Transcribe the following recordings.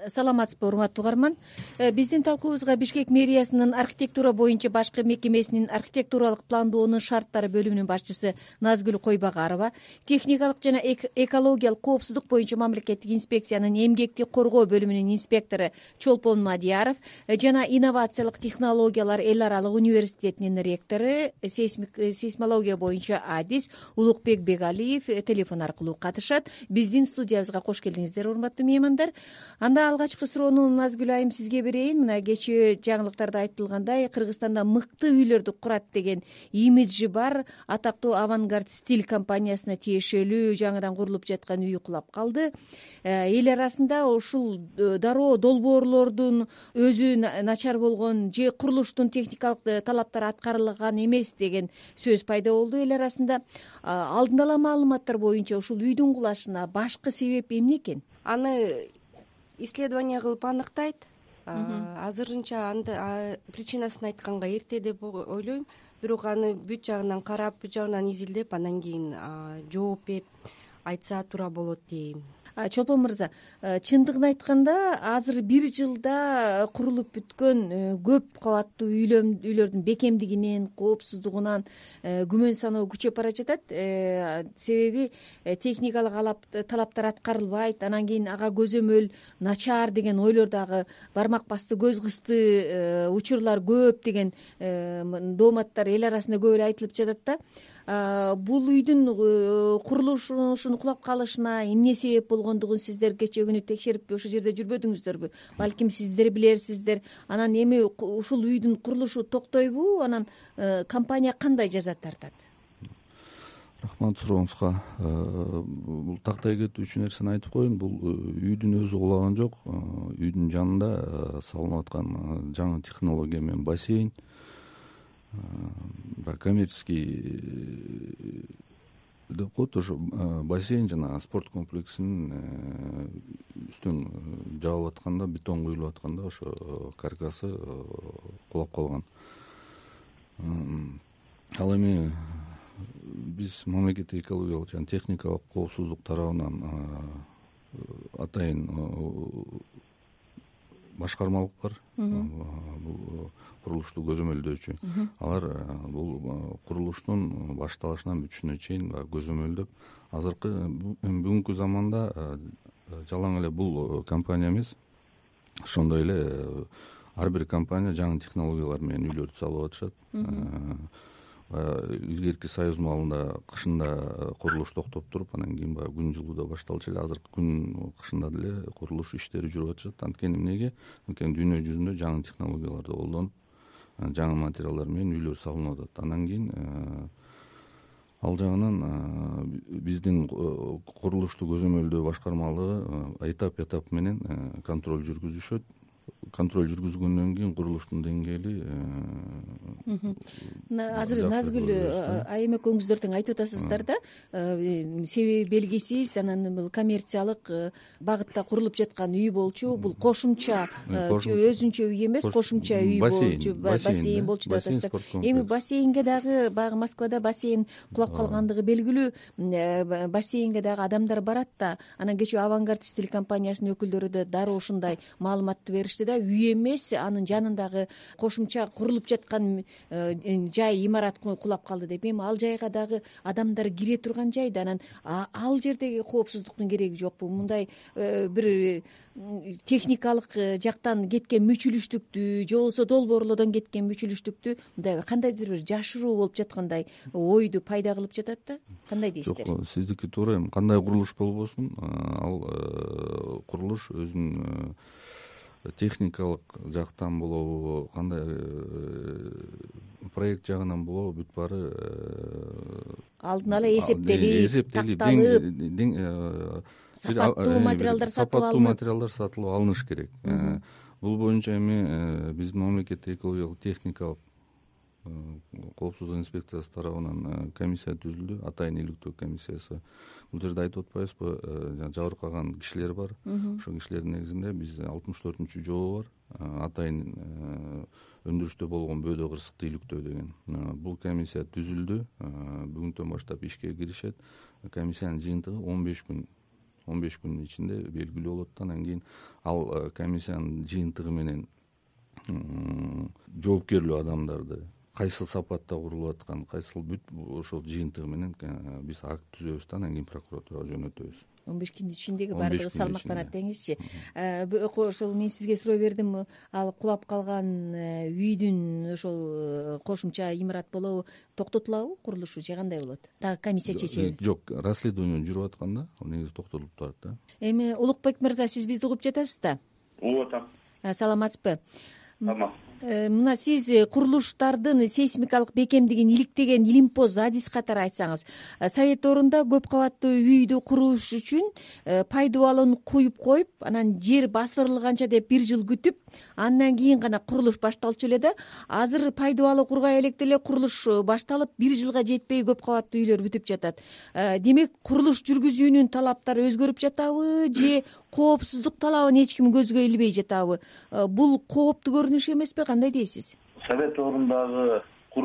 саламатсызбы урматтуу угарман. Биздин талкуубузга Бишкек мэриясынын архитектура боюнча башкы мекемесинин архитектуралык пландоонун шарттары бөлүмүнүн башчысы Назгүл Койбагарова, техникалык жана экологиялык коопсуздук боюнча мамлекеттик инспекциянын эмгекти коргоо бөлүмүнүн инспектору Чолпон Мадияров жана инновациялык технологиялар эл аралык университетинин ректору, сейсмология боюнча адис Улукбек Бегалиев телефон аркылуу катышат. Биздин студиябызга кош келдиңиздер, урматтуу меймандар. Анда алгачкы суроону Назгүл айым сизге берейин. Мына кечээ жаңылыктарда айтылгандай, Кыргызстанда мыкты үйлөрдү курат деген имиджи бар атактуу Авангард стиль компаниясына тиешелүү жаңыдан курулуп жаткан үй кулап калды. Эл арасында ушул дароо долбоорлордун өзү начар болгон же курулуштун техникалык талаптары аткарылган эмес деген сөз пайда болду эл арасында. Алдын ала маалыматтар боюнча ушул үйдүн кулашына башкы себеп эмне экен? Аны исследование кылып аныктайт. Азырынча причинасын айтканга эрте деп ойлойм. Бирок аны бүт жагынан карап, бүт жагынан изилдеп, анан кийин жооп берип айтса туура болот дейм. Чолпон мырза, чындыгын айтканда азыр бир жылда курулуп бүткөн көп кабаттуу үйлөрдүн бекемдигинен, коопсуздугунан күмөн саноо күчөп бара жатат. Себеби техникалык талаптар аткарылбайт, анан кийин ага көзөмөл начар деген ойлор дагы бармак басты, көз кысты учурлар көп деген дооматтар эл арасында көп эле айтылып жатат да. Бул үйдүн курулушунун кулап калышына эмне себеп болгондугун сиздер кечээ күнү текшерип ошол жерде жүрбөдүңүздөрбү? Балким сиздер билерсиздер. Анан эми ушул үйдүн курулушу токтойбу? Анан компания кандай жаза тартат? Рахмат сурооңузга. Бул тактай кетүүчү нерсени айтып коеюн. Бул үйдүн өзү кулаган жок. Үйдүн жанында салынып аткан жаңы технология менен бассейн, коммерческий деп коет, ошо бассейн жана спорт комплексинин үстүн жабылып атканда, бетон куюлуп атканда ошо каркасы кулап калган. Ал эми биз мамлекеттик экологиялык жана техникалык коопсуздук тарабынан атайын башкармалык бар. Бул курулушту көзөмөлдөөчү. Алар бул курулуштун башталышынан бүтүшүнө чейин көзөмөлдөп, азыркы бүгүнкү заманда жалаң эле бул компания эмес, ошондой эле ар бир компания жаңы технологиялар менен үйлөрдү салып атышат. Илгерки союз маалында кышында курулуш токтоп туруп, анан кийин баягы күн жылууда башталчу эле. Азыркы күн кышында деле курулуш иштери жүрүп атышат. Анткени эмнеге? Анткени дүйнө жүзүндө жаңы технологияларды колдонуп, жаңы материалдар менен үйлөр салынып атат. Анан кийин ал жагынан биздин курулушту көзөмөлдөө башкармалыгы этап менен контроль жүргүзүшөт. Контроль жүргүзгөндөн кийин курулуштун деңгээли азыр Назгүл айым экөөңүздөр тең айтып атасыздар да, себеби белгисиз, анан бул коммерциялык багытта курулуп жаткан үй болчу, бул кошумча өзүнчө үй эмес, кошумча үй болчу, бассейн болчу деп атасыздар. Эми бассейнге дагы баягы Москвада бассейн кулап калгандыгы белгилүү, бассейнге дагы адамдар барат да, анан кечээ Авангард стиль компаниясынын өкүлдөрү да дароо ушундай маалыматты беришти да, үй эмес, анын жанындагы кошумча курулуп жаткан жай, имарат кулап калды деп. Эми ал жайга дагы адамдар кире турган жай да, анан ал жердеги коопсуздуктун кереги жокпу? Мындай бир техникалык жактан кеткен мүчүлүштүктү же болбосо долбоорлоодон кеткен мүчүлүштүктү мындай кандайдыр бир жашыруу болуп жаткандай ойду пайда кылып жатат да. Кандай дейсиздер? Жок, сиздики туура. Эми кандай курулуш болбосун, ал курулуш өзүнүн техникалык жактан болобу, кандай проект жагынан болобу, бүт баары алдын ала эсептелип, такталып, сапаттуу материалдар сатылып алыныш керек. Бул боюнча эми биздин мамлекеттик экологиялык техникалык коопсуздук инспекциясы тарабынан комиссия түзүлдү, атайын иликтөө комиссиясы. Бул жерде айтып атпайбызбы, жабыркаган кишилер бар. Ошол кишилердин негизинде биз 64-жолу бар, атайын өндүрүштө болгон бөөдө кырсыкты иликтөө деген. Бул комиссия түзүлдү, бүгүнтөн баштап ишке киришет. Комиссиянын жыйынтыгы 15 күндүн ичинде белгилүү болот да. Анан кийин ал комиссиянын жыйынтыгы менен жоопкерлүү адамдарды кайсыл сапатта курулуп аткан, кайсыл бүт ошол жыйынтыгы менен биз акт түзөбүз да анан кийин прокуратурага жөнөтөбүз. 15 күндүн ичиндеги баардыгы салмактанат деңизчи. Бирок ошол мен сизге суроо бердим, ал кулап калган үйдүн ошол кошумча имарат болобу, токтотулабы курулушу же кандай болот? Дагы комиссия чечеби? Жок, расследование жүрүп аткан да, ал негизи токтотулуп турат да. Эми Улукбек мырза, сиз бизди угуп жатасыз да? Угуп атам. Саламатсызбы? Тамак. Мына сиз курулуштардын сейсмикалык бекемдигин иликтеген илимпоз адис катары айтсаңыз, совет орунда көп кабаттуу үйдү куруш үчүн пайдубалын куюп коюп, анан жер бастырылганча деп 1 жыл күтүп, андан кийин гана курулуш башталчу эле да. Азыр пайдубалы кургай электе эле курулуш башталып, 1 жылга жетпей көп кабаттуу үйлөр бүтүп жатат. Демек, курулуш жүргүзүүнүн талаптары өзгөрүп жатабы же коопсуздук талабын эч ким көзгө илбей жатабы? Бул кооптуу көрүнүш эмеспи? Кандай дейсиз? Совет орундагы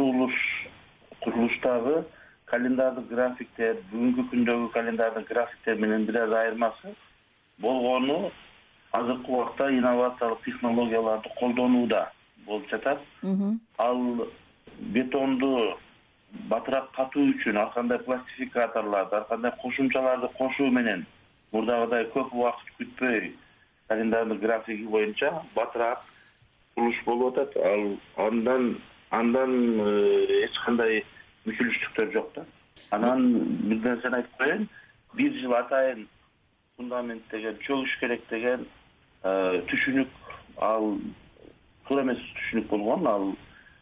курулуштагы календардык графиктер бүгүнкү күндөгү календардык графиктер менен бир аз айырмасы болгону азыркы убакта инновациялык технологияларды колдонууда болуп жатат. Ал бетонду батыраак катуу үчүн ар кандай пластификаторларды, ар кандай кошумчаларды кошуу менен мурдагыдай көп убакыт күтпөй календардык графиги боюнча батыраак курулуш болуп атат. Андан эч кандай мүчүлүштүктөр жок да. Анан бир нерсени айтып коеюн, 1 жыл атайын фундамент деген чөгүш керек деген түшүнүк, ал туура эмес түшүнүк болгон. Ал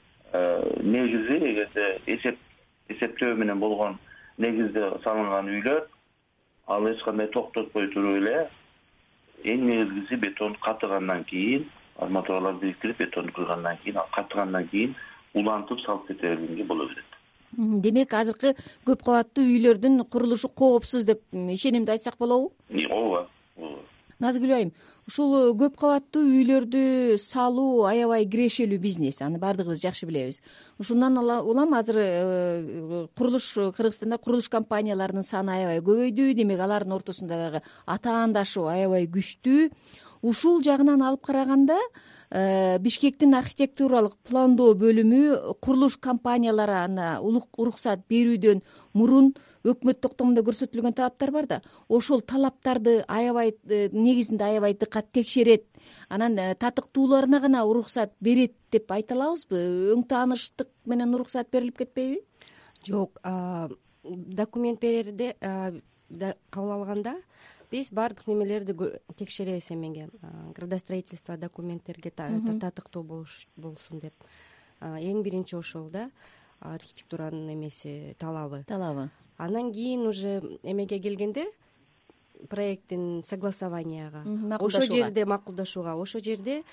негизи эгерде эсептөө менен болгон негизде салынган үйлөр, ал эч кандай токтотпой туруп эле эң негизгиси бетон катыгандан кийин, арматуралар бириктирип бетонду куйгандан кийин, ал катыгандан кийин улантып салып кете бергенге боло берет. Демек, азыркы көп кабаттуу үйлөрдүн курулушу коопсуз деп ишенимди айтсак болобу? Ооба. Назгүл айым, ушул көп кабаттуу үйлөрдү салуу аябай кирешелүү бизнес, аны баардыгыбыз жакшы билебиз. Ушундан улам азыр Кыргызстанда курулуш компанияларынын саны аябай көбөйдү. Демек, алардын ортосунда дагы атаандашуу аябай күчтүү. Ушул жагынан алып караганда, Бишкектин архитектуралык пландоо бөлүмү курулуш компанияларына уруксат берүүдөн мурун өкмөт токтомунда көрсөтүлгөн талаптар бар да. Ошол талаптарды негизинде аябай дыккат текшерет. Анан татыктууларына гана уруксат берет деп айта алабызбы? Өң тааныштык менен уруксат берилип кетпейби? Жок, документ берерде кабыл алганда биз баардык немелерди текшеребиз эмеге. Градостроительство документтерге татыктуу болсун деп. Эң биринчи ошол да, архитектуранын эмеси талабы. Анан кийин уже эмеге келгенде, проекттин согласованияга, ошол жерде макулдашууга, ошол жерде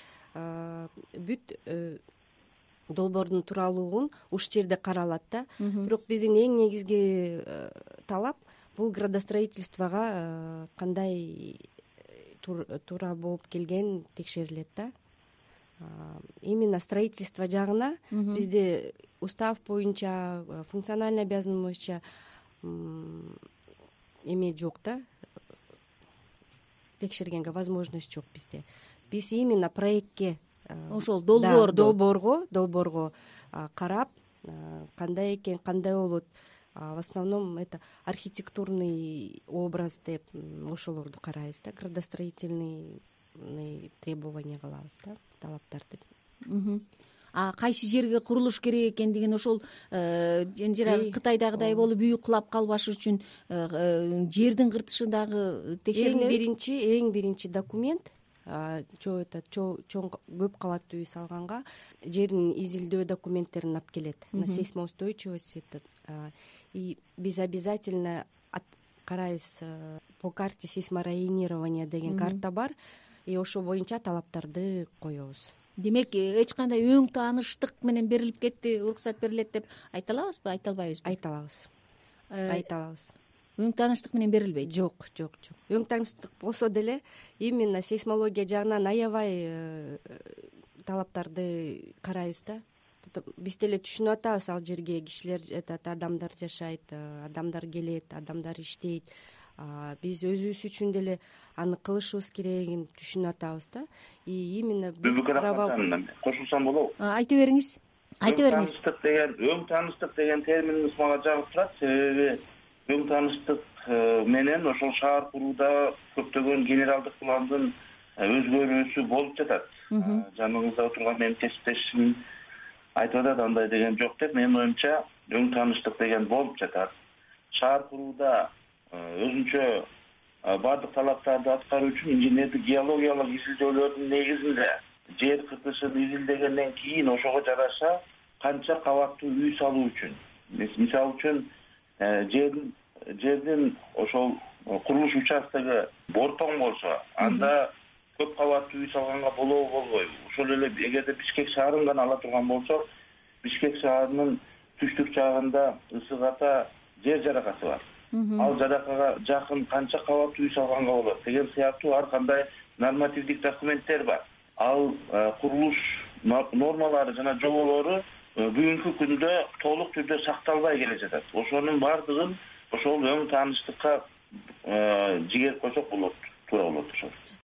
бүт долбоордун тууралуулугун ушул жерде каралат да. Бирок биздин эң негизги талап бул градостроительствого кандай туура болуп келген текшерилет да. Именно строительство жагына бизде устав боюнча, функциональный обязанность боюнча эме жок да, текшергенге возможность жок бизде. Биз именно проектке, ошол долбоорго карап, кандай экен, кандай болот. В основном это архитектурный образ деп ошолорду карайбыз да, градостроительный требования кылабыз да, талаптарды. Кайсы жерге курулуш керек экендигин ошол жанагы Кытайдагыдай болуп үй кулап калбаш үчүн жердин кыртышы дагы текшерилет. Эң биринчи документ чоң көп кабаттуу үй салганга жердин изилдөө документтерин алып келет. На сейсмоустойчивость и биз обязательно карайбыз. По карте сейсморайонирования деген карта бар, и ошол боюнча талаптарды коебуз. Демек, эч кандай өң тааныштык менен берилип кетти, уруксат берилет деп айта алабызбы, айта албайбызбы? Айта алабыз. Өң тааныштык менен берилбейт? Жок. Өң тааныштык болсо деле именно сейсмология жагынан аябай талаптарды карайбыз да. Биз деле түшүнүп атабыз, ал жерге кишилер жатат, адамдар жашайт, адамдар келет, адамдар иштейт. биз өзүбүз үчүн деле аны кылышыбыз керегин түшүнүп атабыз да. И именно кошулсам болобу? айта бериңиз. Өң тааныштык деген терминиңиз мага жагып турат. Себеби өң тааныштык менен ошол шаар курууда көптөгөн генералдык пландын өзгөрүүсү болуп жатат. Жаныңызда отурган менин кесиптешим айтып атат, андай деген жок деп. Менин оюмча өң тааныштык деген болуп жатат. Шаар курууда өзүнчө баардык талаптарды аткаруу үчүн инженердик геологиялык изилдөөлөрдүн негизинде жер кыртышын изилдегенден кийин ошого жараша канча кабаттуу үй салуу үчүн, мисалы үчүн жердин ошол курулуш участогу бортоң болсо, анда көп кабаттуу үй салганга болобу болбойбу? Ошол эле эгерде Бишкек шаарын гана ала турган болсок, Бишкек шаарынын түштүк жагында ысык ата жер жаракасы бар. Ал жаракага жакын канча кабаттуу үй салганга болот деген сыяктуу ар кандай нормативдик документтер бар. Ал курулуш нормалары жана жоболору бүгүнкү күндө толук түрдө сакталбай келе жатат. Ошонун баардыгын ошол өң тааныштыкка жигер койсок болот, туура болот ошол.